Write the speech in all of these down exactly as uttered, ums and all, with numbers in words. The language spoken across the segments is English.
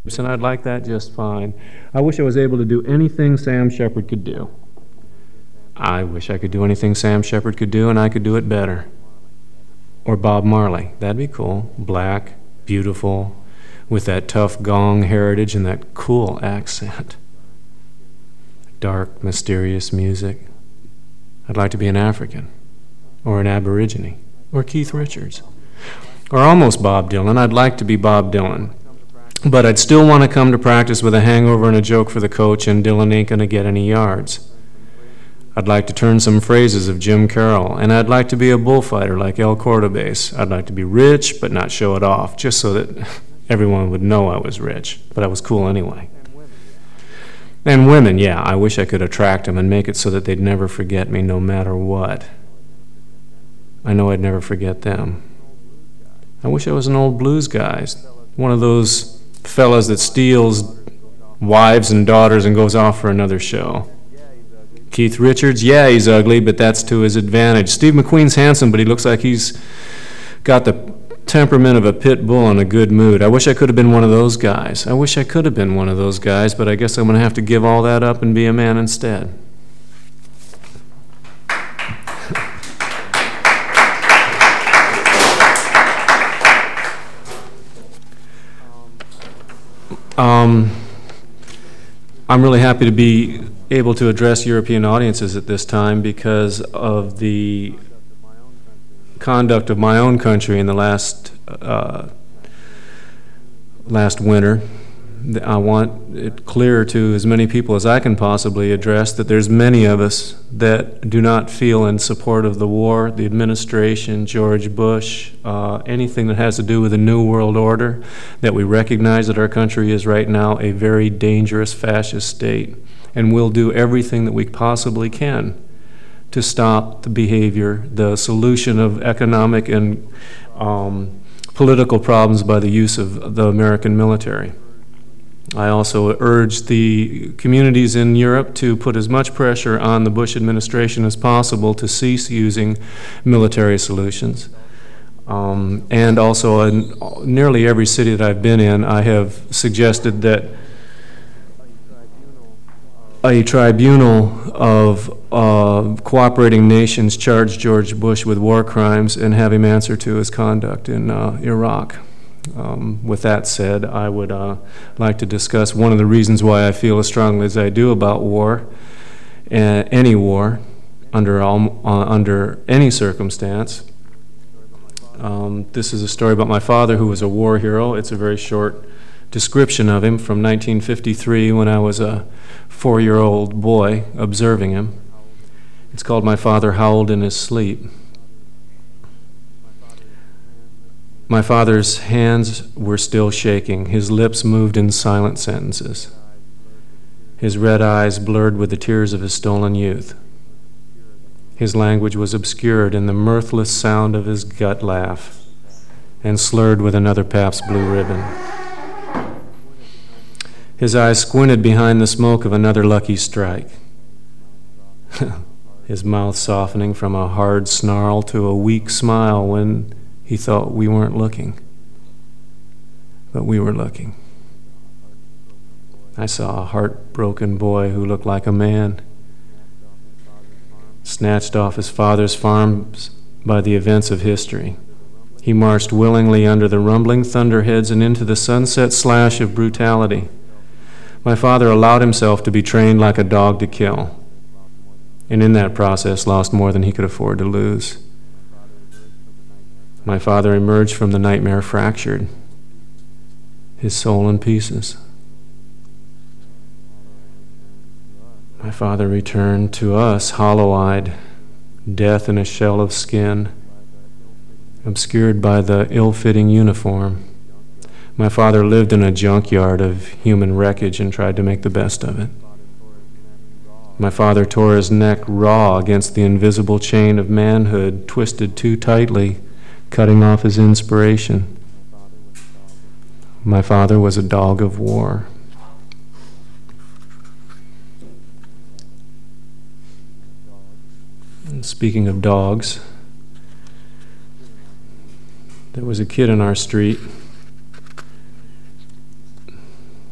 and I'd like that just fine. I wish I was able to do anything Sam Shepard could do. I wish I could do anything Sam Shepard could do, and I could do it better. Or Bob Marley. That'd be cool. Black, beautiful, with that tough gong heritage and that cool accent. Dark, mysterious music. I'd like to be an African, or an Aborigine, or Keith Richards, or almost Bob Dylan. I'd like to be Bob Dylan. But I'd still want to come to practice with a hangover and a joke for the coach, and Dylan ain't going to get any yards. I'd like to turn some phrases of Jim Carroll, and I'd like to be a bullfighter like El Cordobés. I'd like to be rich, but not show it off, just so that everyone would know I was rich, but I was cool anyway. And women, yeah, I wish I could attract them and make it so that they'd never forget me no matter what. I know I'd never forget them. I wish I was an old blues guy, one of those fellas that steals wives and daughters and goes off for another show. Keith Richards, yeah, he's ugly, but that's to his advantage. Steve McQueen's handsome, but he looks like he's got the temperament of a pit bull in a good mood. I wish I could have been one of those guys. I wish I could have been one of those guys, but I guess I'm going to have to give all that up and be a man instead. Um, I'm really happy to be able to address European audiences at this time because of the conduct of my own country in the last uh, last winter. I want it clear to as many people as I can possibly address that there's many of us that do not feel in support of the war, the administration, George Bush, uh, anything that has to do with the New World Order, that we recognize that our country is right now a very dangerous fascist state, and we'll do everything that we possibly can to stop the behavior, the solution of economic and um, political problems by the use of the American military. I also urge the communities in Europe to put as much pressure on the Bush administration as possible to cease using military solutions. Um, and also in nearly every city that I've been in, I have suggested that a tribunal of uh, cooperating nations charge George Bush with war crimes and have him answer to his conduct in uh, Iraq. Um, with that said, I would uh, like to discuss one of the reasons why I feel as strongly as I do about war, uh, any war, under, all, uh, under any circumstance. Um, this is a story about my father, who was a war hero. It's a very short description of him from nineteen fifty-three when I was a four-year-old boy observing him. It's called My Father Howled in His Sleep. My father's hands were still shaking. His lips moved in silent sentences. His red eyes blurred with the tears of his stolen youth. His language was obscured in the mirthless sound of his gut laugh and slurred with another Pabst Blue Ribbon. His eyes squinted behind the smoke of another Lucky Strike. His mouth softening from a hard snarl to a weak smile when he thought we weren't looking. But we were looking. I saw a heartbroken boy who looked like a man, snatched off his father's farms by the events of history. He marched willingly under the rumbling thunderheads and into the sunset slash of brutality. My father allowed himself to be trained like a dog to kill, and in that process lost more than he could afford to lose. My father emerged from the nightmare fractured, his soul in pieces. My father returned to us hollow-eyed, death in a shell of skin, obscured by the ill-fitting uniform. My father lived in a junkyard of human wreckage and tried to make the best of it. My father tore his neck raw against the invisible chain of manhood, twisted too tightly, cutting off his inspiration. My father was a dog of war. And speaking of dogs, there was a kid in our street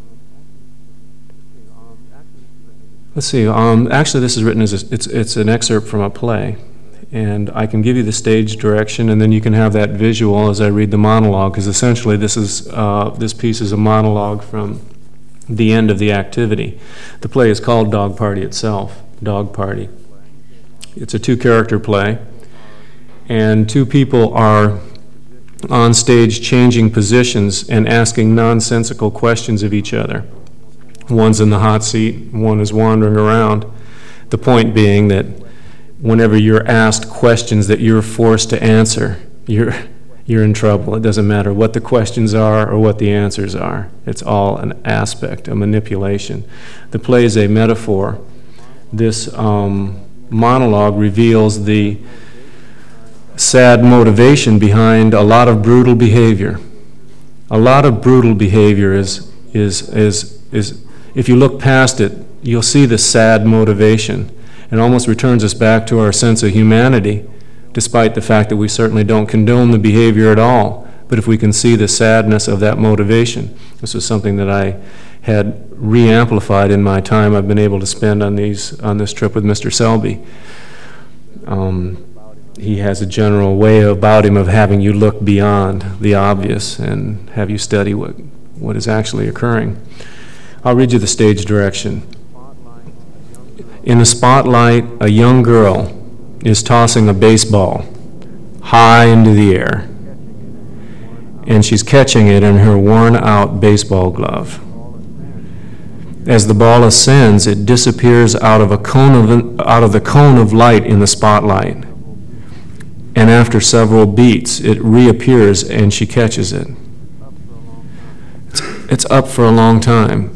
Let's see. Um, actually, this is written as a, it's it's an excerpt from a play, and I can give you the stage direction, and then you can have that visual as I read the monologue. Because essentially, this is uh, this piece is a monologue from the end of the activity. The play is called Dog Party itself. Dog Party. It's a two-character play, and two people are on stage changing positions and asking nonsensical questions of each other. One's in the hot seat, one is wandering around. The point being that whenever you're asked questions that you're forced to answer, you're you're in trouble. It doesn't matter what the questions are or what the answers are. It's all an aspect, a manipulation. The play is a metaphor. This um, monologue reveals the sad motivation behind a lot of brutal behavior. A lot of brutal behavior is is is is if you look past it, you'll see the sad motivation. It almost returns us back to our sense of humanity, despite the fact that we certainly don't condone the behavior at all. But if we can see the sadness of that motivation, this was something that I had re-amplified in my time I've been able to spend on these on this trip with Mister Selby. Um, he has a general way about him of having you look beyond the obvious and have you study what, what is actually occurring. I'll read you the stage direction. In the spotlight, a young girl is tossing a baseball high into the air, and she's catching it in her worn-out baseball glove. As the ball ascends, it disappears out of a cone of out of the cone of light in the spotlight, and after several beats, it reappears and she catches it. It's, it's up for a long time,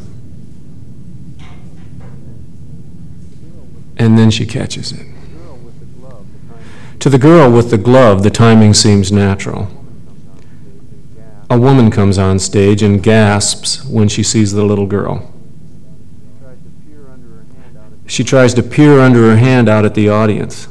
and then she catches it. To the girl with the glove, the timing seems natural. A woman comes on stage and gasps when she sees the little girl. She tries to peer under her hand out at the audience,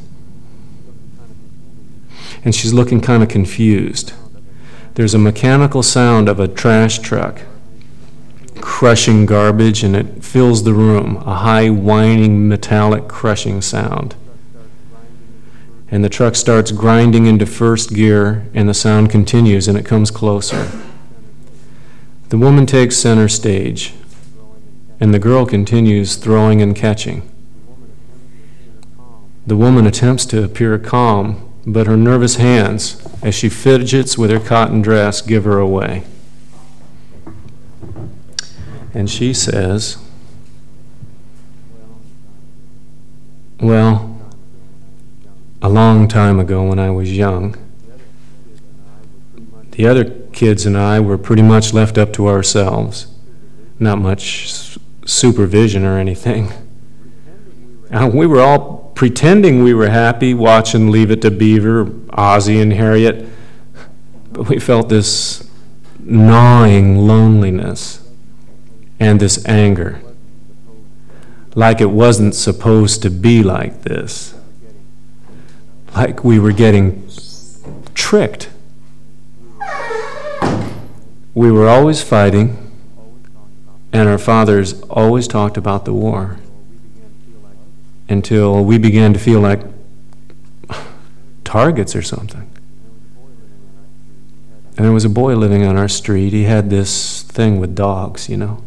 and she's looking kind of confused. There's a mechanical sound of a trash truck crushing garbage, and it fills the room, a high, whining, metallic crushing sound. And the truck starts grinding into first gear, and the sound continues, and it comes closer. The woman takes center stage, and the girl continues throwing and catching. The woman attempts to appear calm, but her nervous hands, as she fidgets with her cotton dress, give her away. And she says, well, a long time ago when I was young, the other kids and I were pretty much left up to ourselves. Not much supervision or anything. And we were all pretending we were happy watching Leave It to Beaver, Ozzie and Harriet, but we felt this gnawing loneliness and this anger, like it wasn't supposed to be like this, like we were getting tricked. We were always fighting, and our fathers always talked about the war, until we began to feel like targets or something. And there was a boy living on our street. He had this thing with dogs, you know.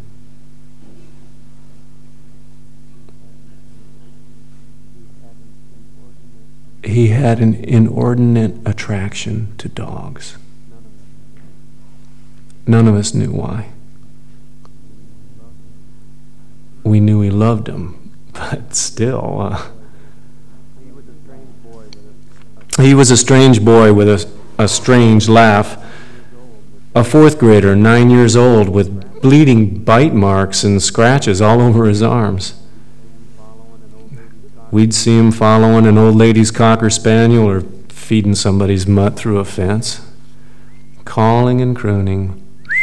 He had an inordinate attraction to dogs. None of us knew why. We knew he loved them, but still, uh, he was a strange boy with a, a strange laugh. A fourth grader, nine years old, with bleeding bite marks and scratches all over his arms. We'd see him following an old lady's cocker spaniel or feeding somebody's mutt through a fence, calling and crooning.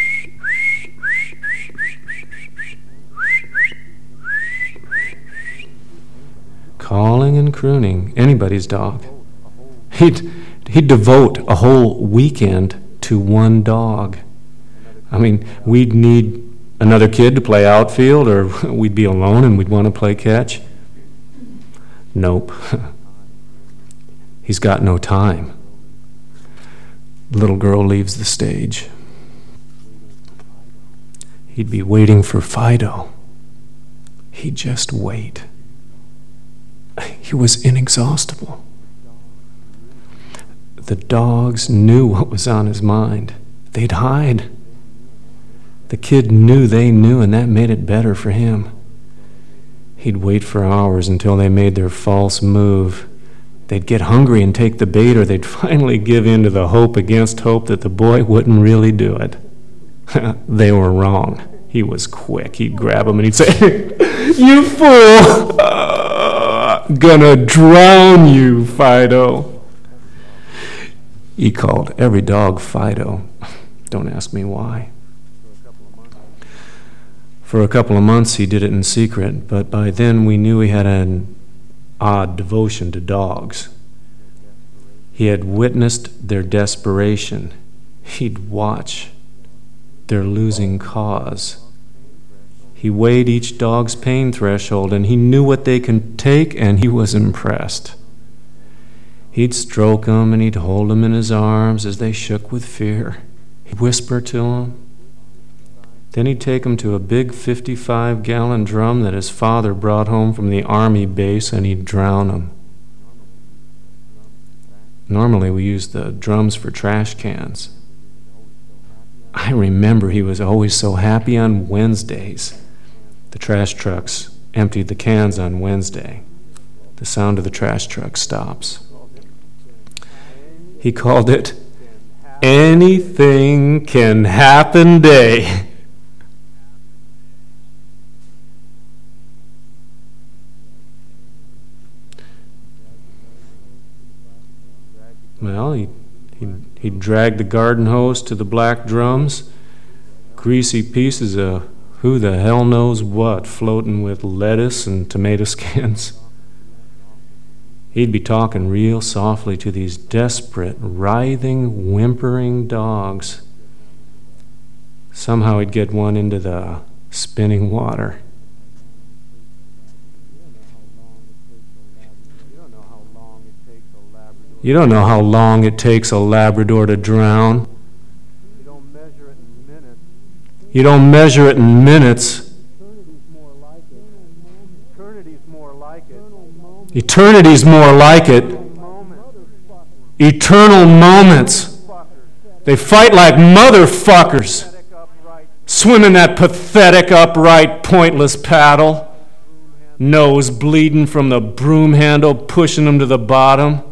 Calling and crooning, anybody's dog. He'd, he'd devote a whole weekend to one dog. I mean, we'd need another kid to play outfield, or we'd be alone and we'd want to play catch? Nope. He's got no time. The little girl leaves the stage. He'd be waiting for Fido. He'd just wait. He was inexhaustible. The dogs knew what was on his mind. They'd hide. The kid knew they knew, and that made it better for him. He'd wait for hours until they made their false move. They'd get hungry and take the bait, or they'd finally give in to the hope against hope that the boy wouldn't really do it. They were wrong. He was quick. He'd grab him and he'd say, "You fool! Uh, gonna drown you, Fido." He called every dog Fido. Don't ask me why. For a couple of months he did it in secret, but by then we knew he had an odd devotion to dogs. He had witnessed their desperation. He'd watch their losing cause. He weighed each dog's pain threshold, and he knew what they could take, and he was impressed. He'd stroke them, and he'd hold them in his arms as they shook with fear. He'd whisper to them. Then he'd take them to a big fifty-five gallon drum that his father brought home from the army base, and he'd drown them. Normally we used the drums for trash cans. I remember he was always so happy on Wednesdays. The trash trucks emptied the cans on Wednesday. The sound of the trash truck stops. He called it Anything Can Happen Day. Well, he, he'd, he'd drag the garden hose to the black drums, greasy pieces of who the hell knows what floating with lettuce and tomato skins. He'd be talking real softly to these desperate, writhing, whimpering dogs. Somehow he'd get one into the spinning water. You don't know how long it takes a Labrador to drown. You don't measure it in minutes. You don't measure it in minutes. Eternity's more like it. Eternity's more like it. Eternal moments. They fight like motherfuckers. Swim in that pathetic, upright, pointless paddle. Nose bleeding from the broom handle, pushing them to the bottom.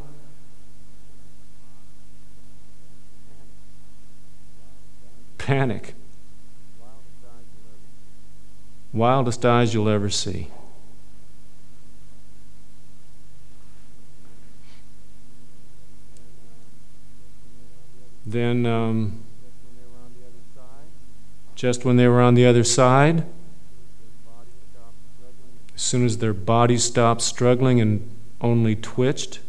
Panic. Wildest eyes you'll ever see. Then, um, just when they were on the other side, as soon as their bodies stopped struggling and only twitched,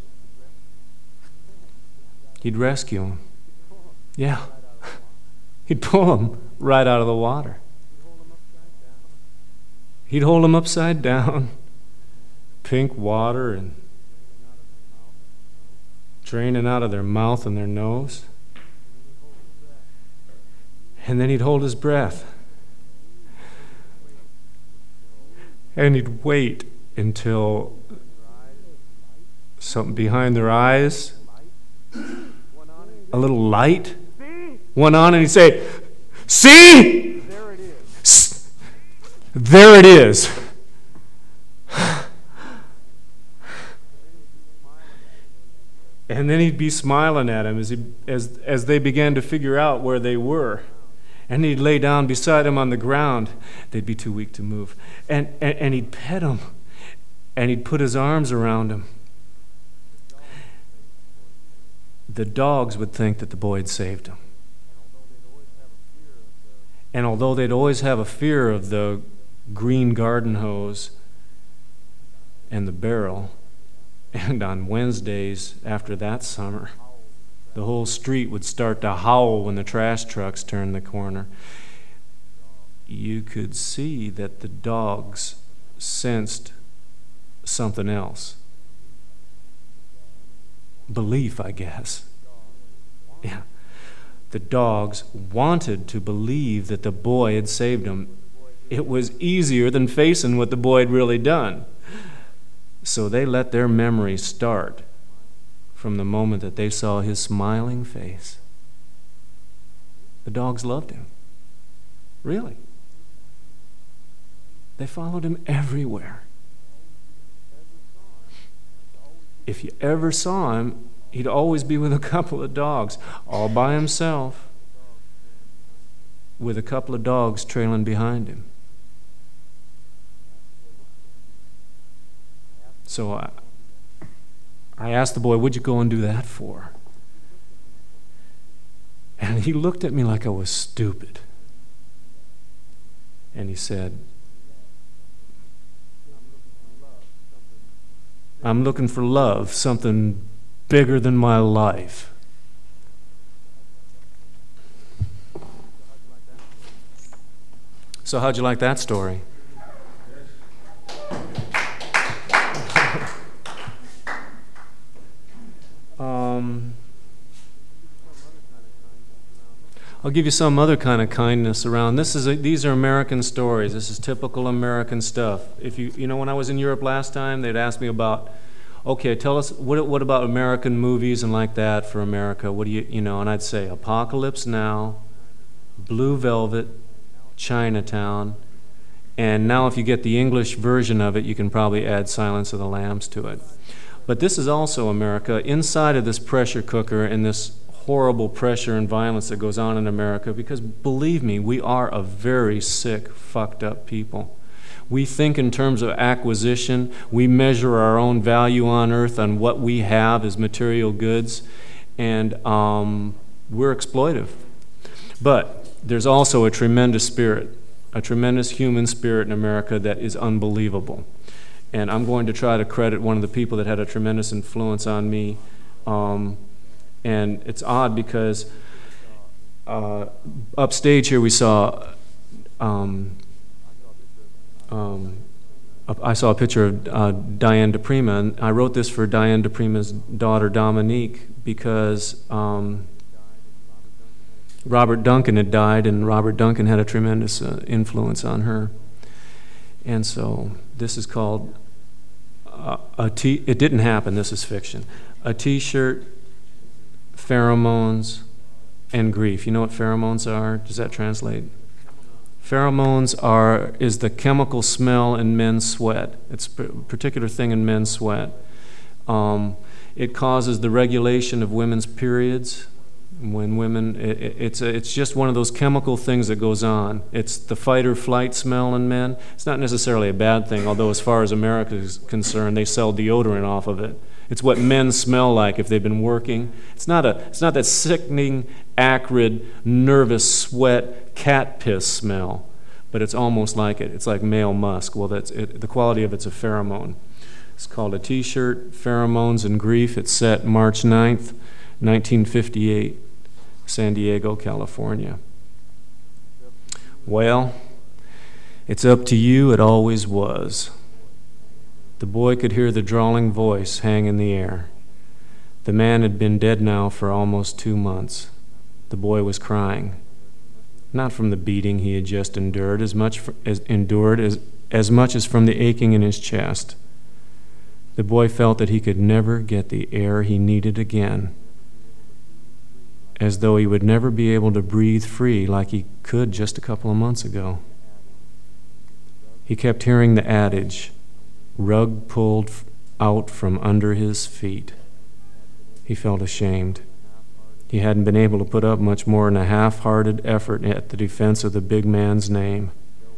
he'd rescue them. Yeah. He'd pull them right out of the water. He'd hold them upside down, pink water and draining out of their mouth and their nose. And then he'd hold his breath. And he'd wait until something behind their eyes, a little light, went on, and he'd say, "See? There it is. There it is." And then he'd be smiling at him as he, as as they began to figure out where they were. And he'd lay down beside him on the ground. They'd be too weak to move. And, and, and he'd pet him. And he'd put his arms around him. The dogs would think that the boy had saved him. And although they'd always have a fear of the green garden hose and the barrel, and on Wednesdays after that summer, the whole street would start to howl when the trash trucks turned the corner. you could see that the dogs sensed something else. Belief, I guess. Yeah. The dogs wanted to believe that the boy had saved them. It was easier than facing what the boy had really done. So they let their memory start from the moment that they saw his smiling face. The dogs loved him. Really. They followed him everywhere. If you ever saw him, he'd always be with a couple of dogs, all by himself, with a couple of dogs trailing behind him. So I, I asked the boy, "What'd you go and do that for?" And he looked at me like I was stupid. And he said, "I'm looking for love, something bigger than my life." So how'd you like that story? um, I'll give you some other kind of kindness around. This is a, these are American stories. This is typical American stuff. If you you know, when I was in Europe last time, they'd ask me about, okay, tell us what what about American movies and like that for America? What do you you know? And I'd say Apocalypse Now, Blue Velvet, Chinatown, and now if you get the English version of it, you can probably add Silence of the Lambs to it. But this is also America inside of this pressure cooker and this horrible pressure and violence that goes on in America, because believe me, we are a very sick, fucked up people. We think in terms of acquisition. We measure our own value on earth on what we have as material goods, and um, we're exploitive. But there's also a tremendous spirit, a tremendous human spirit in America that is unbelievable. And I'm going to try to credit one of the people that had a tremendous influence on me. Um, And it's odd because uh, upstage here we saw, um, um, I saw a picture of uh, Diane DePrima, and I wrote this for Diane DePrima's daughter Dominique because um, Robert Duncan had died, and Robert Duncan had a tremendous uh, influence on her. And so this is called uh, a t. It didn't happen. This is fiction. A T-shirt, pheromones, and grief. You know what pheromones are? Does that translate? Pheromones are is the chemical smell in men's sweat. It's a particular thing in men's sweat. Um, it causes the regulation of women's periods. When women, it, it's a, it's just one of those chemical things that goes on. It's the fight or flight smell in men. It's not necessarily a bad thing, although as far as America is concerned, they sell deodorant off of it. It's what men smell like if they've been working. It's not a. It's not that sickening, acrid, nervous sweat, cat piss smell, but it's almost like it. It's like male musk. Well, that's it, the quality of it's a pheromone. It's called A T-shirt, Pheromones and Grief. It's set March ninth, nineteen fifty-eight, San Diego, California. Well, it's up to you. It always was. The boy could hear the drawling voice hang in the air. The man had been dead now for almost two months. The boy was crying, not from the beating he had just endured, as much for, as endured as, as much as from the aching in his chest. The boy felt that he could never get the air he needed again, as though he would never be able to breathe free like he could just a couple of months ago. He kept hearing the adage, rug pulled out from under his feet. He felt ashamed. He hadn't been able to put up much more than a half-hearted effort at the defense of the big man's name.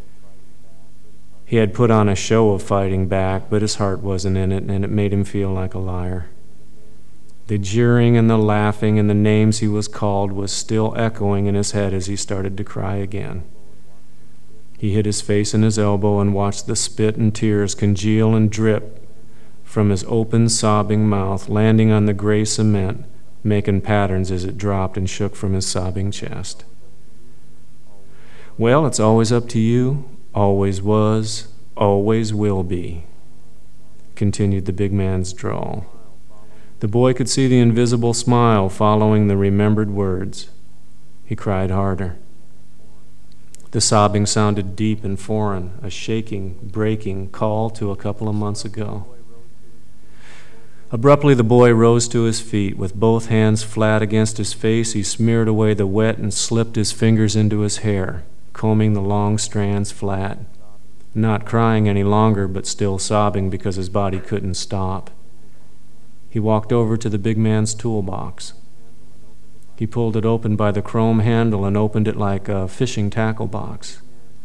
He had put on a show of fighting back, but his heart wasn't in it, and it made him feel like a liar. The jeering and the laughing and the names he was called was still echoing in his head as he started to cry again. He hid his face in his elbow and watched the spit and tears congeal and drip from his open, sobbing mouth, landing on the gray cement, making patterns as it dropped and shook from his sobbing chest. Well, it's always up to you, always was, always will be, continued the big man's drawl. The boy could see the invisible smile following the remembered words. He cried harder. The sobbing sounded deep and foreign, a shaking, breaking call to a couple of months ago. Abruptly, the boy rose to his feet. With both hands flat against his face, he smeared away the wet and slipped his fingers into his hair, combing the long strands flat, not crying any longer, but still sobbing because his body couldn't stop. He walked over to the big man's toolbox. He pulled it open by the chrome handle and opened it like a fishing tackle box.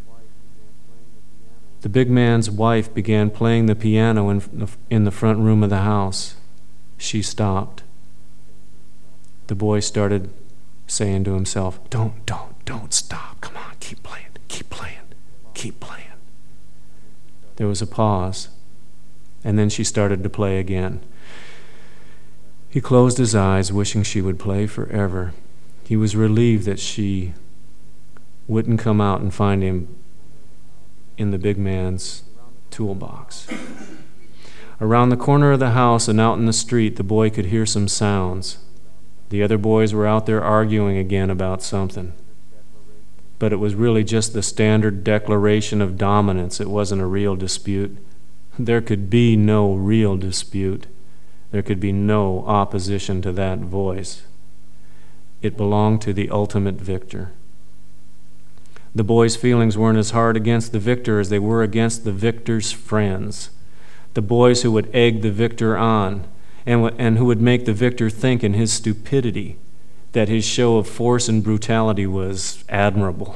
The big man's wife began playing the piano in the, in the front room of the house. She stopped. The boy started saying to himself, Don't, don't, don't stop. Come on, keep playing, keep playing, keep playing. There was a pause, and then she started to play again. He closed his eyes, wishing she would play forever. He was relieved that she wouldn't come out and find him in the big man's toolbox. Around the corner of the house and out in the street, the boy could hear some sounds. The other boys were out there arguing again about something. But it was really just the standard declaration of dominance. It wasn't a real dispute. There could be no real dispute. There could be no opposition to that voice. It belonged to the ultimate victor. The boys' feelings weren't as hard against the victor as they were against the victor's friends, the boys who would egg the victor on and, w- and who would make the victor think in his stupidity that his show of force and brutality was admirable,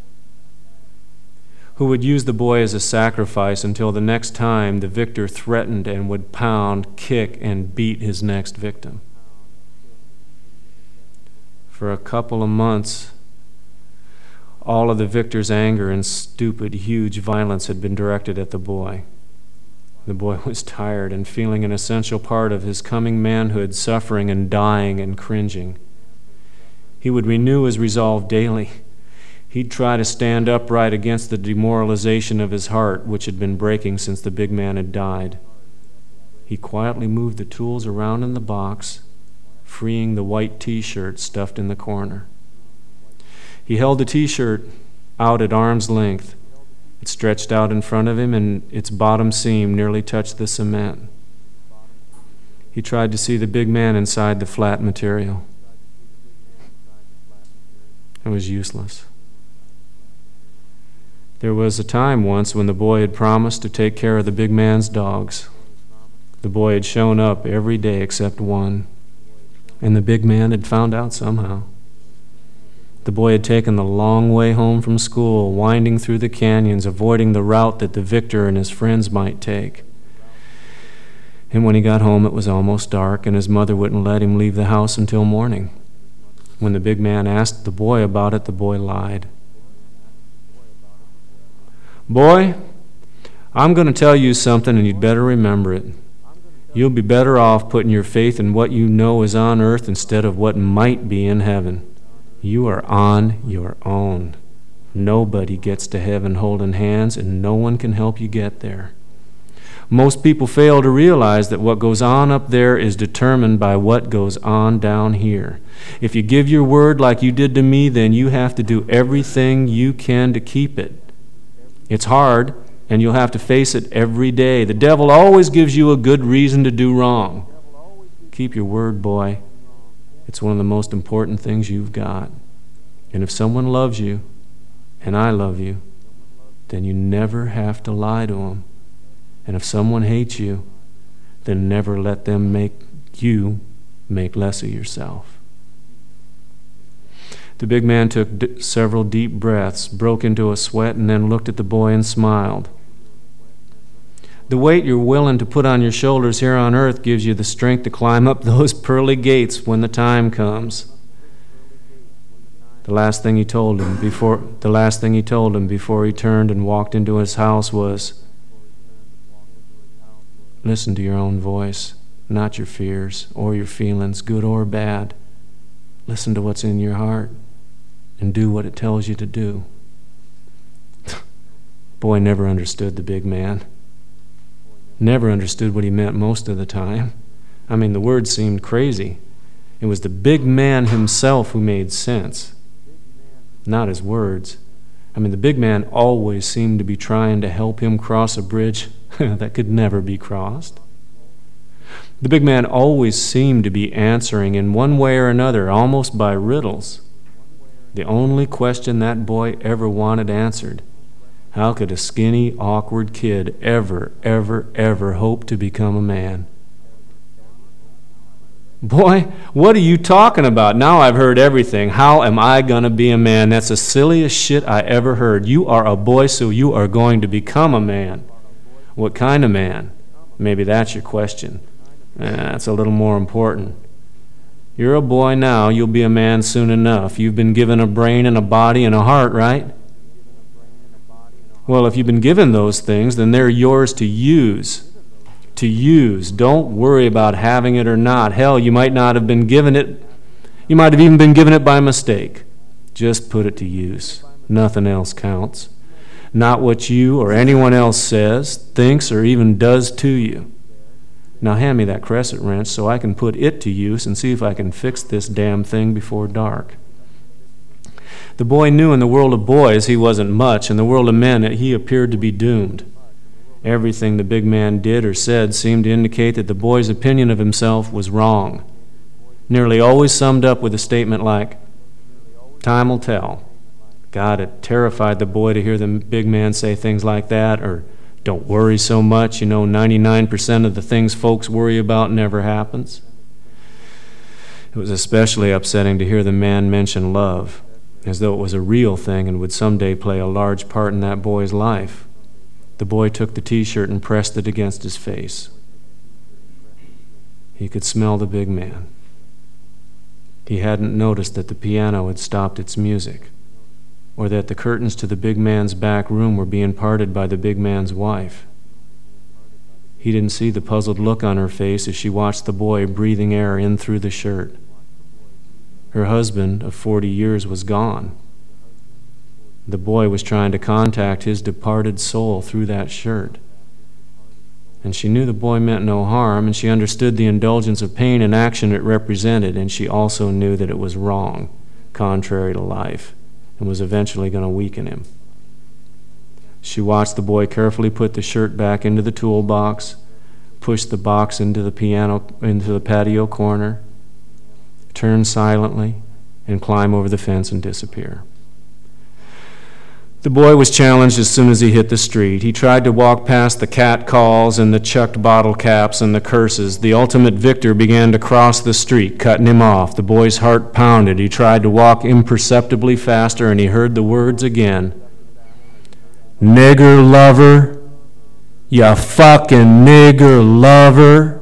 who would use the boy as a sacrifice until the next time the victor threatened and would pound, kick, and beat his next victim. For a couple of months, all of the victor's anger and stupid, huge violence had been directed at the boy. The boy was tired and feeling an essential part of his coming manhood, suffering and dying and cringing. He would renew his resolve daily. He'd try to stand upright against the demoralization of his heart, which had been breaking since the big man had died. He quietly moved the tools around in the box, freeing the white T-shirt stuffed in the corner. He held the T-shirt out at arm's length. It stretched out in front of him, and its bottom seam nearly touched the cement. He tried to see the big man inside the flat material. It was useless. There was a time once when the boy had promised to take care of the big man's dogs. The boy had shown up every day except one, and the big man had found out somehow. The boy had taken the long way home from school, winding through the canyons, avoiding the route that the victor and his friends might take. And when he got home, it was almost dark, and his mother wouldn't let him leave the house until morning. When the big man asked the boy about it, the boy lied. Boy, I'm going to tell you something, and you'd better remember it. You'll be better off putting your faith in what you know is on earth instead of what might be in heaven. You are on your own. Nobody gets to heaven holding hands, and no one can help you get there. Most people fail to realize that what goes on up there is determined by what goes on down here. If you give your word like you did to me, then you have to do everything you can to keep it. It's hard, and you'll have to face it every day. The devil always gives you a good reason to do wrong. Keep your word, boy. It's one of the most important things you've got. And if someone loves you, and I love you, then you never have to lie to them. And if someone hates you, then never let them make you make less of yourself. The big man took d- several deep breaths, broke into a sweat, and then looked at the boy and smiled. The weight you're willing to put on your shoulders here on earth gives you the strength to climb up those pearly gates when the time comes. The last thing he told him before the last thing he told him before he turned and walked into his house was, listen to your own voice, not your fears or your feelings, good or bad. Listen to what's in your heart and do what it tells you to do. Boy never understood the big man. Never understood what he meant most of the time. I mean, the words seemed crazy. It was the big man himself who made sense, not his words. I mean, the big man always seemed to be trying to help him cross a bridge that could never be crossed. The big man always seemed to be answering in one way or another, almost by riddles. The only question that boy ever wanted answered: how could a skinny, awkward kid ever, ever, ever hope to become a man? Boy, what are you talking about? Now I've heard everything. How am I going to be a man? That's the silliest shit I ever heard. You are a boy, so you are going to become a man. What kind of man? Maybe that's your question. Eh, that's a little more important. You're a boy now. You'll be a man soon enough. You've been given a brain and a body and a heart, right? Well, if you've been given those things, then they're yours to use. To use. Don't worry about having it or not. Hell, you might not have been given it. You might have even been given it by mistake. Just put it to use. Nothing else counts. Not what you or anyone else says, thinks, or even does to you. Now hand me that crescent wrench so I can put it to use and see if I can fix this damn thing before dark. The boy knew in the world of boys he wasn't much. In the world of men he appeared to be doomed. Everything the big man did or said seemed to indicate that the boy's opinion of himself was wrong. Nearly always summed up with a statement like, "Time will tell." God, it terrified the boy to hear the big man say things like that, or "Don't worry so much, you know, ninety-nine percent of the things folks worry about never happens." It was especially upsetting to hear the man mention love, as though it was a real thing and would someday play a large part in that boy's life. The boy took the T-shirt and pressed it against his face. He could smell the big man. He hadn't noticed that the piano had stopped its music, or that the curtains to the big man's back room were being parted by the big man's wife. He didn't see the puzzled look on her face as she watched the boy breathing air in through the shirt. Her husband of forty years was gone. The boy was trying to contact his departed soul through that shirt. And she knew the boy meant no harm, and she understood the indulgence of pain and action it represented, and she also knew that it was wrong, contrary to life, and was eventually going to weaken him. She watched the boy carefully put the shirt back into the toolbox, push the box into the piano, into the patio corner, turn silently, and climb over the fence and disappear. The boy was challenged as soon as he hit the street. He tried to walk past the cat calls and the chucked bottle caps and the curses. The ultimate victor began to cross the street, cutting him off. The boy's heart pounded. He tried to walk imperceptibly faster, and he heard the words again. "Nigger lover, ya fucking nigger lover."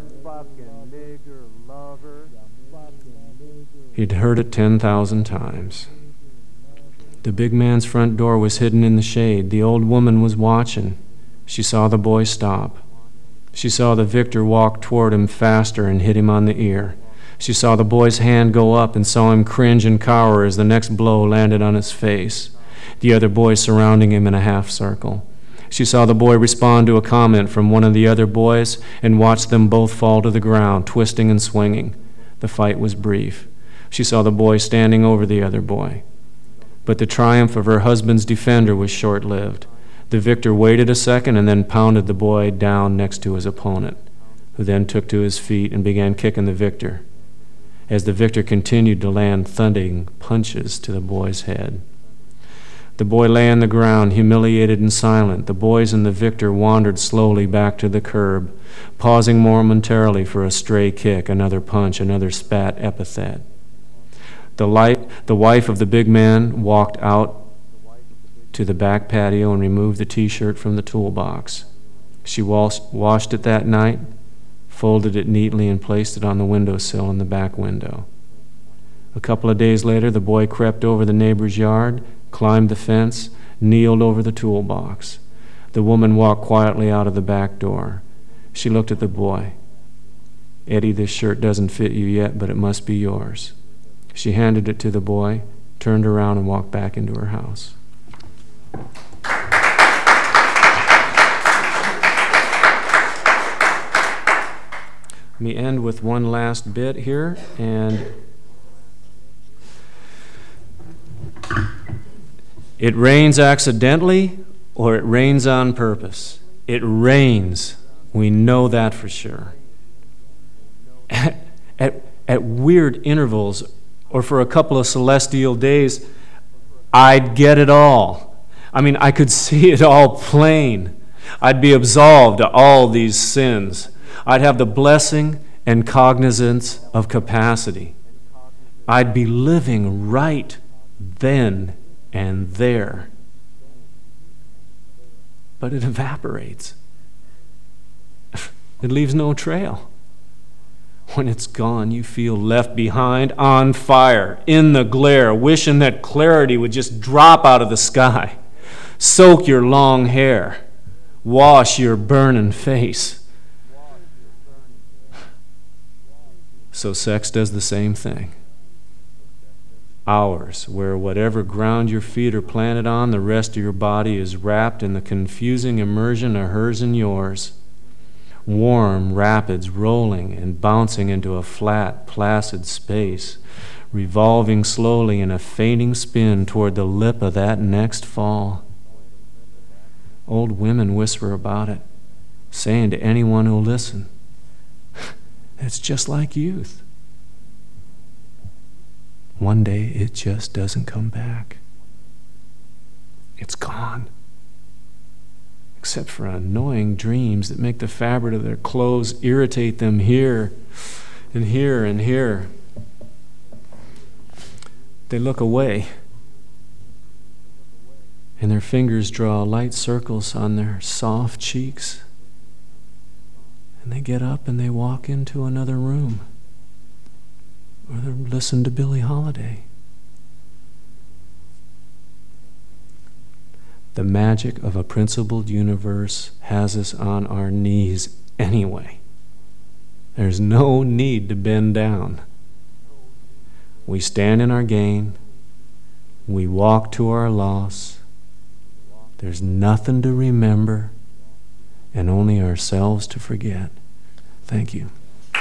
He'd heard it ten thousand times. The big man's front door was hidden in the shade. The old woman was watching. She saw the boy stop. She saw the victor walk toward him faster and hit him on the ear. She saw the boy's hand go up and saw him cringe and cower as the next blow landed on his face, the other boys surrounding him in a half circle. She saw the boy respond to a comment from one of the other boys and watched them both fall to the ground, twisting and swinging. The fight was brief. She saw the boy standing over the other boy. But the triumph of her husband's defender was short-lived. The victor waited a second and then pounded the boy down next to his opponent, who then took to his feet and began kicking the victor, as the victor continued to land thundering punches to the boy's head. The boy lay on the ground, humiliated and silent. The boys and the victor wandered slowly back to the curb, pausing momentarily for a stray kick, another punch, another spat epithet. The, light, the wife of the big man walked out to the back patio and removed the T-shirt from the toolbox. She washed, washed it that night, folded it neatly, and placed it on the windowsill in the back window. A couple of days later, the boy crept over the neighbor's yard, climbed the fence, kneeled over the toolbox. The woman walked quietly out of the back door. She looked at the boy. "Eddie, this shirt doesn't fit you yet, but it must be yours." She handed it to the boy, turned around, and walked back into her house. Let me end with one last bit here, and it rains accidentally or it rains on purpose. It rains. We know that for sure. At, at, at weird intervals or for a couple of celestial days, I'd get it all. I mean, I could see it all plain. I'd be absolved of all these sins. I'd have the blessing and cognizance of capacity. I'd be living right then and there. But it evaporates. It leaves no trail. When it's gone, you feel left behind on fire, in the glare, wishing that clarity would just drop out of the sky, soak your long hair, wash your burning face. So sex does the same thing. Hours where whatever ground your feet are planted on, the rest of your body is wrapped in the confusing immersion of hers and yours. Warm rapids rolling and bouncing into a flat, placid space, revolving slowly in a fainting spin toward the lip of that next fall. Old women whisper about it, saying to anyone who'll listen, it's just like youth. One day it just doesn't come back. It's gone. Except for annoying dreams that make the fabric of their clothes irritate them here and here and here. They look away, and their fingers draw light circles on their soft cheeks. And they get up and they walk into another room, or they listen to Billie Holiday. The magic of a principled universe has us on our knees anyway. There's no need to bend down. We stand in our gain. We walk to our loss. There's nothing to remember and only ourselves to forget. Thank you.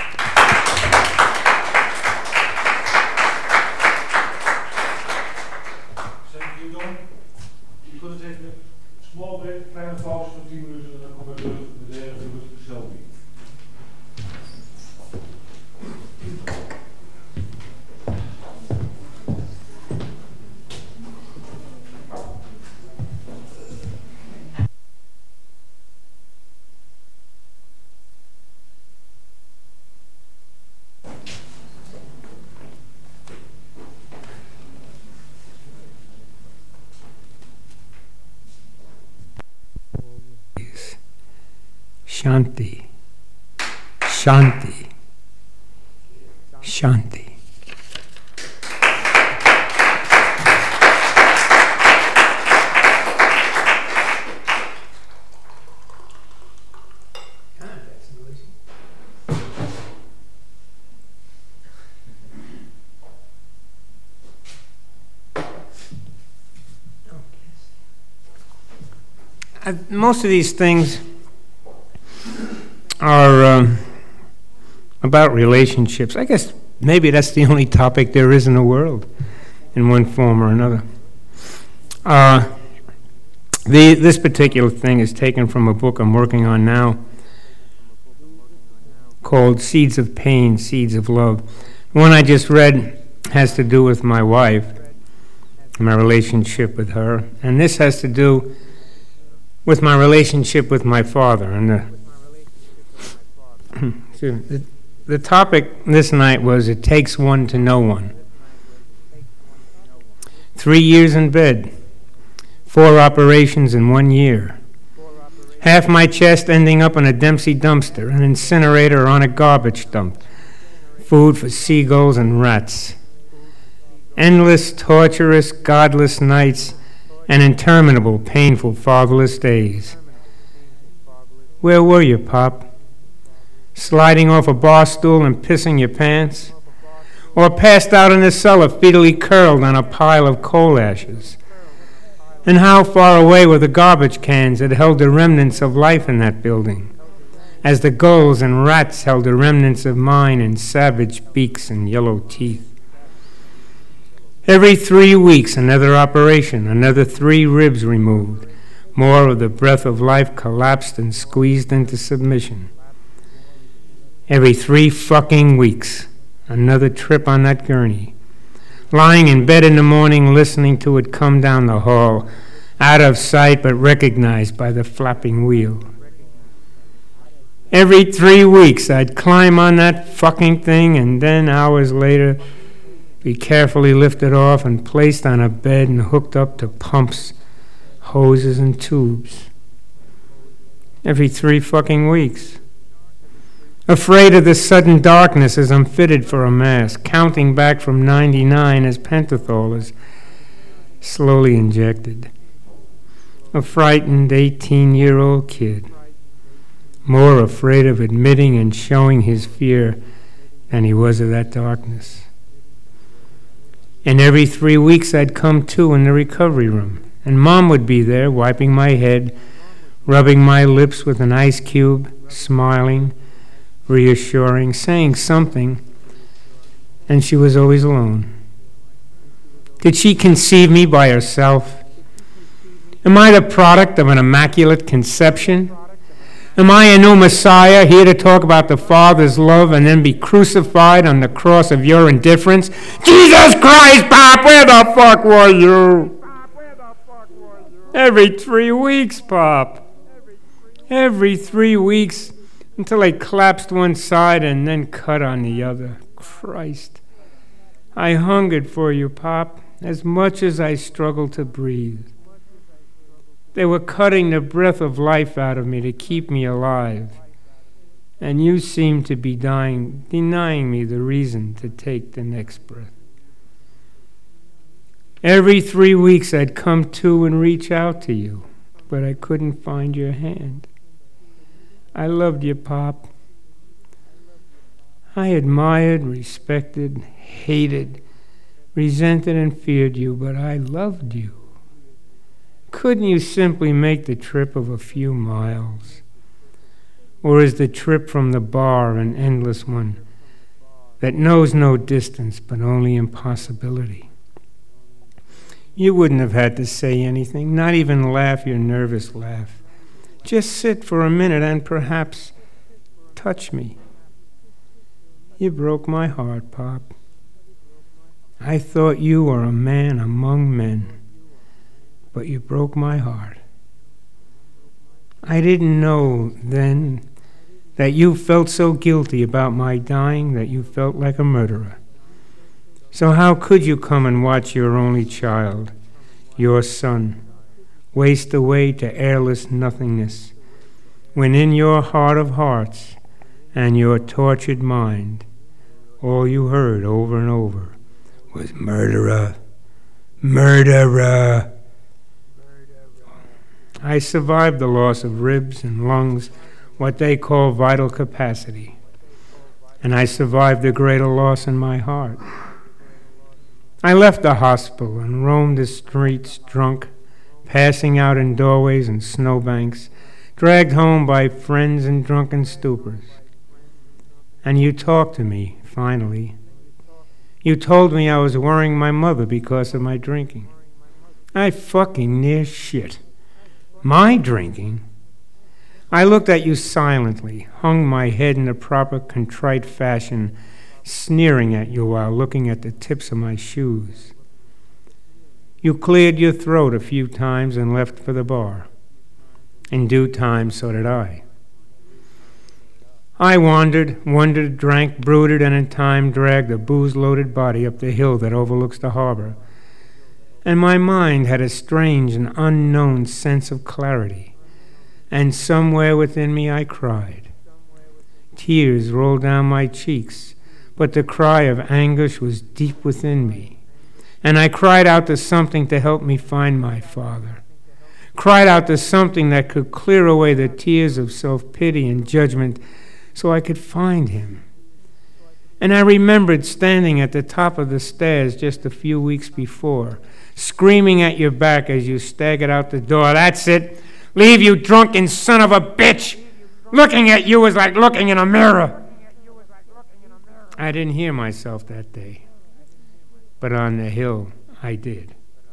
Small bit, kleine pauze van tien minuten en dan komen we terug met de derde selfie. Shanti, Shanti, Shanti. Uh, most of these things are um, about relationships. I guess maybe that's the only topic there is in the world, in one form or another. Uh, the this particular thing is taken from a book I'm working on now called Seeds of Pain, Seeds of Love. The one I just read has to do with my wife, my relationship with her, and this has to do with my relationship with my father. And the The, the topic this night was, it takes one to know one. Three years in bed, four operations in one year, half my chest ending up in a Dempsey dumpster, an incinerator on a garbage dump, food for seagulls and rats, endless, torturous, godless nights, and interminable, painful, fatherless days. Where were you, Pop? Sliding off a bar stool and pissing your pants? Or passed out in the cellar, fetally curled on a pile of coal ashes? And how far away were the garbage cans that held the remnants of life in that building? as the gulls and rats held the remnants of mine in savage beaks and yellow teeth. Every three weeks, another operation, another three ribs removed. More of the breath of life collapsed and squeezed into submission. Every three fucking weeks, another trip on that gurney. Lying in bed in the morning, listening to it come down the hall, out of sight but recognized by the flapping wheel. Every three weeks, I'd climb on that fucking thing and then, hours later, be carefully lifted off and placed on a bed and hooked up to pumps, hoses, and tubes. Every three fucking weeks. Afraid of the sudden darkness as I'm fitted for a mask, counting back from ninety-nine as pentothal is slowly injected. A frightened eighteen-year-old kid, more afraid of admitting and showing his fear than he was of that darkness. And every three weeks I'd come to in the recovery room, and Mom would be there, wiping my head, rubbing my lips with an ice cube, smiling, reassuring, saying something, and she was always alone. Did she conceive me by herself? Am I the product of an immaculate conception? Am I a new Messiah here to talk about the Father's love and then be crucified on the cross of your indifference? Jesus Christ, Pop, where the fuck were you? Every three weeks, Pop. Every three weeks until I collapsed one side and then cut on the other. Christ. I hungered for you, Pop, as much as I struggled to breathe. They were cutting the breath of life out of me to keep me alive. And you seemed to be dying, denying me the reason to take the next breath. Every three weeks I'd come to and reach out to you, but I couldn't find your hand. I loved you, Pop. I admired, respected, hated, resented, and feared you, but I loved you. Couldn't you simply make the trip of a few miles? Or is the trip from the bar an endless one that knows no distance but only impossibility? You wouldn't have had to say anything, not even laugh your nervous laugh. Just sit for a minute and perhaps touch me. You broke my heart, Pop. I thought you were a man among men. But you broke my heart. I didn't know then that you felt so guilty about my dying that you felt like a murderer. So how could you come and watch your only child, your son, waste away to airless nothingness, when in your heart of hearts and your tortured mind, all you heard over and over was murderer, murderer. I survived the loss of ribs and lungs, what they call vital capacity. And I survived the greater loss in my heart. I left the hospital and roamed the streets drunk, passing out in doorways and snowbanks, dragged home by friends in drunken stupors. And you talked to me, finally. You told me I was worrying my mother because of my drinking. I fucking near shit. My drinking? I looked at you silently, hung my head in the proper contrite fashion, sneering at you while looking at the tips of my shoes. You cleared your throat a few times and left for the bar. In due time, so did I. I wandered, wondered, drank, brooded, and in time dragged a booze-loaded body up the hill that overlooks the harbor. And my mind had a strange and unknown sense of clarity, and somewhere within me I cried. Tears rolled down my cheeks, but the cry of anguish was deep within me, and I cried out to something to help me find my father, cried out to something that could clear away the tears of self-pity and judgment so I could find him. And I remembered standing at the top of the stairs just a few weeks before, screaming at your back as you staggered out the door, "That's it! Leave, you drunken son of a bitch! Looking at you was like looking in a mirror. I didn't hear myself that day, but on the hill I did.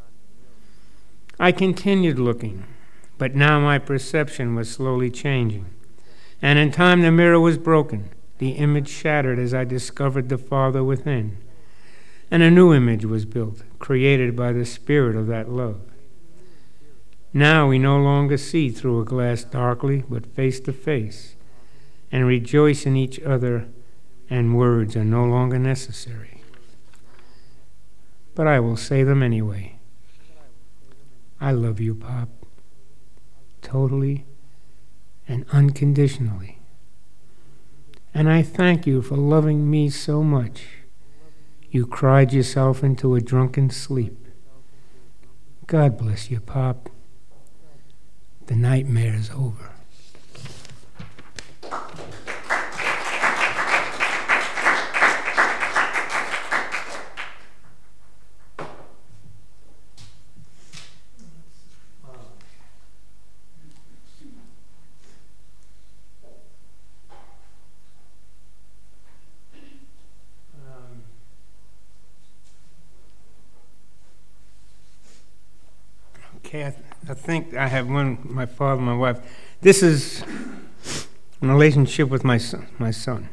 I continued looking, but now my perception was slowly changing, and in time the mirror was broken, the image shattered as I discovered the Father within, and a new image was built, created by the Spirit of that love. Now we no longer see through a glass darkly, but face to face, and rejoice in each other, and words are no longer necessary. But I will say them anyway. I love you, Pop, totally and unconditionally. And I thank you for loving me so much. You cried yourself into a drunken sleep. God bless you, Pop. The nightmare's over. Okay, I, th- I think I have one, my father, my wife. This is in relationship with my son, my son.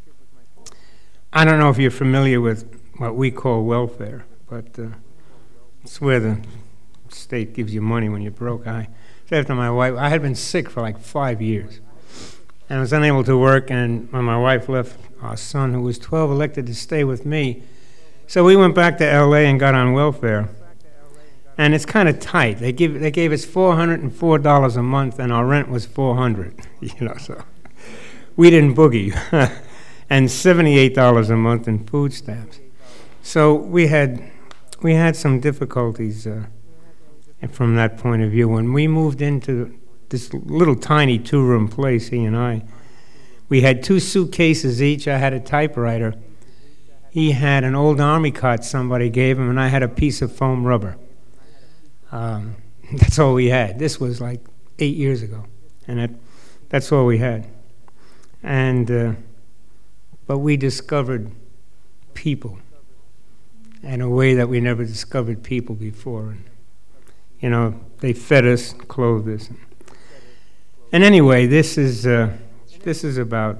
I don't know if you're familiar with what we call welfare, but uh, it's where the state gives you money when you're broke. I, after my wife, I had been sick for like five years, and I was unable to work, and when my wife left, our son, who was twelve, elected to stay with me. So we went back to L A and got on welfare. And it's kind of tight. They give they gave us four hundred four dollars a month, and our rent was four hundred dollars. You know, so we didn't boogie. And seventy-eight dollars a month in food stamps. So we had we had some difficulties uh, from that point of view. When we moved into this little tiny two-room place, he and I, we had two suitcases each. I had a typewriter. He had an old army cot somebody gave him, and I had a piece of foam rubber. Um, that's all we had. This was like eight years ago, and that, that's all we had. And uh, but we discovered people in a way that we never discovered people before. And, you know, they fed us, clothed us. And anyway, this is uh, this is about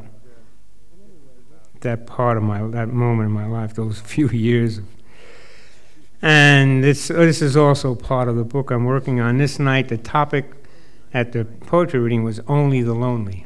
that part of my that moment in my life, those few years of. And it's, this is also part of the book I'm working on. This night, the topic at the poetry reading was Only the Lonely.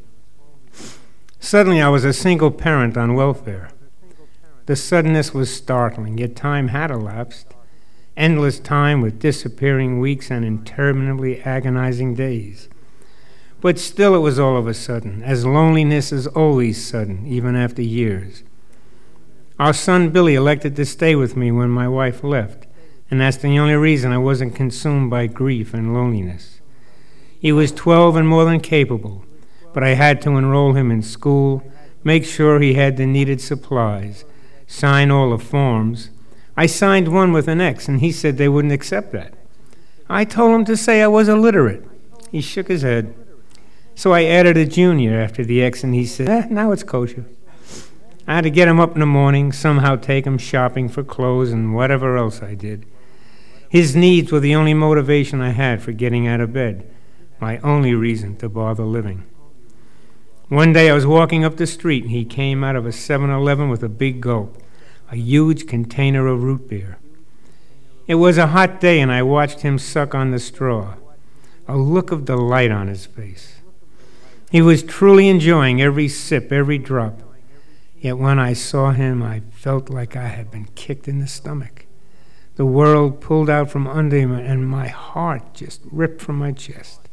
Suddenly, I was a single parent on welfare. The suddenness was startling, yet time had elapsed. Endless time with disappearing weeks and interminably agonizing days. But still it was all of a sudden, as loneliness is always sudden, even after years. Our son Billy elected to stay with me when my wife left, and that's the only reason I wasn't consumed by grief and loneliness. He was twelve and more than capable, but I had to enroll him in school, make sure he had the needed supplies, sign all the forms. I signed one with an X, and he said they wouldn't accept that. I told him to say I was illiterate. He shook his head. So I added a junior after the X, and he said, eh, now it's kosher. I had to get him up in the morning, somehow take him shopping for clothes and whatever else I did. His needs were the only motivation I had for getting out of bed, my only reason to bother living. One day I was walking up the street, and he came out of a seven eleven with a big gulp, a huge container of root beer. It was a hot day, and I watched him suck on the straw, a look of delight on his face. He was truly enjoying every sip, every drop. Yet when I saw him, I felt like I had been kicked in the stomach. The world pulled out from under him, and my heart just ripped from my chest.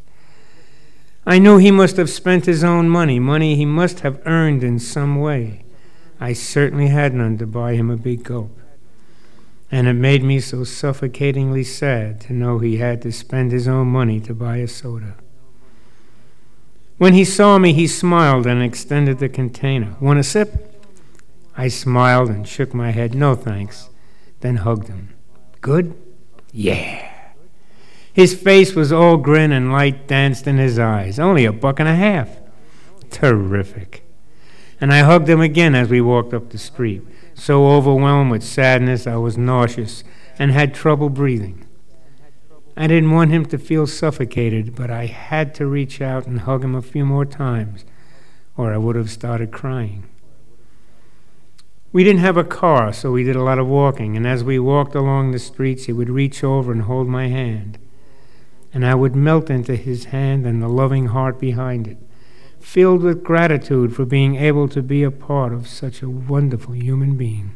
I knew he must have spent his own money, money he must have earned in some way. I certainly had none to buy him a big gulp. And it made me so suffocatingly sad to know he had to spend his own money to buy a soda. When he saw me, he smiled and extended the container. Want a sip? I smiled and shook my head, no thanks, then hugged him. Good? Yeah. His face was all grin and light danced in his eyes. Only a buck and a half. Terrific. And I hugged him again as we walked up the street, so overwhelmed with sadness I was nauseous and had trouble breathing. I didn't want him to feel suffocated, but I had to reach out and hug him a few more times, or I would have started crying. We didn't have a car, so we did a lot of walking, and as we walked along the streets, he would reach over and hold my hand, and I would melt into his hand and the loving heart behind it, filled with gratitude for being able to be a part of such a wonderful human being.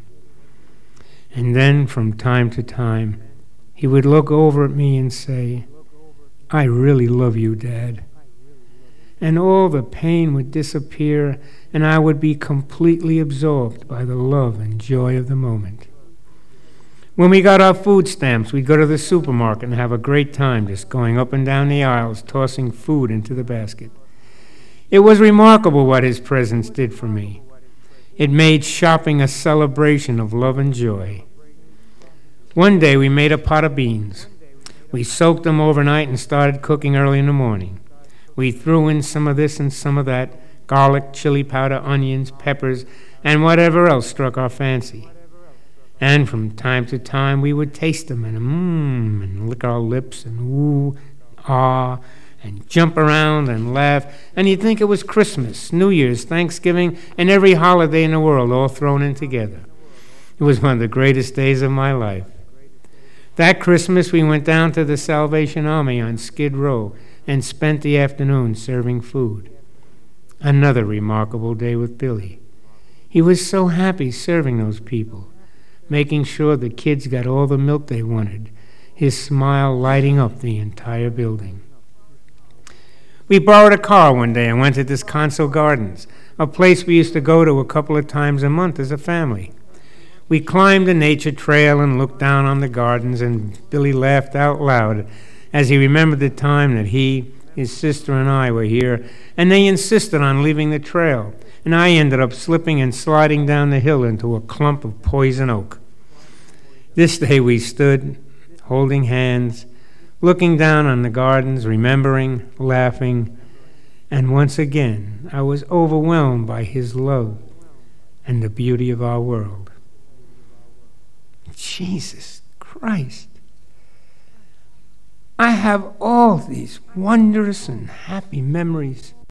And then, from time to time, he would look over at me and say, "I really love you, Dad." And all the pain would disappear, and I would be completely absorbed by the love and joy of the moment. When we got our food stamps, we'd go to the supermarket and have a great time just going up and down the aisles, tossing food into the basket. It was remarkable what his presence did for me. It made shopping a celebration of love and joy. One day we made a pot of beans. We soaked them overnight and started cooking early in the morning. We threw in some of this and some of that, garlic, chili powder, onions, peppers, and whatever else struck our fancy. And from time to time we would taste them and mmm, and lick our lips and ooh, ah, and jump around and laugh, and you'd think it was Christmas, New Year's, Thanksgiving, and every holiday in the world all thrown in together. It was one of the greatest days of my life. That Christmas, we went down to the Salvation Army on Skid Row and spent the afternoon serving food. Another remarkable day with Billy. He was so happy serving those people, making sure the kids got all the milk they wanted, his smile lighting up the entire building. We borrowed a car one day and went to Descanso Gardens, a place we used to go to a couple of times a month as a family. We climbed a nature trail and looked down on the gardens, and Billy laughed out loud as he remembered the time that he, his sister, and I were here, and they insisted on leaving the trail, and I ended up slipping and sliding down the hill into a clump of poison oak. This day we stood, holding hands, looking down on the gardens, remembering, laughing, and once again I was overwhelmed by his love and the beauty of our world. Jesus Christ. I have all these wondrous and happy memories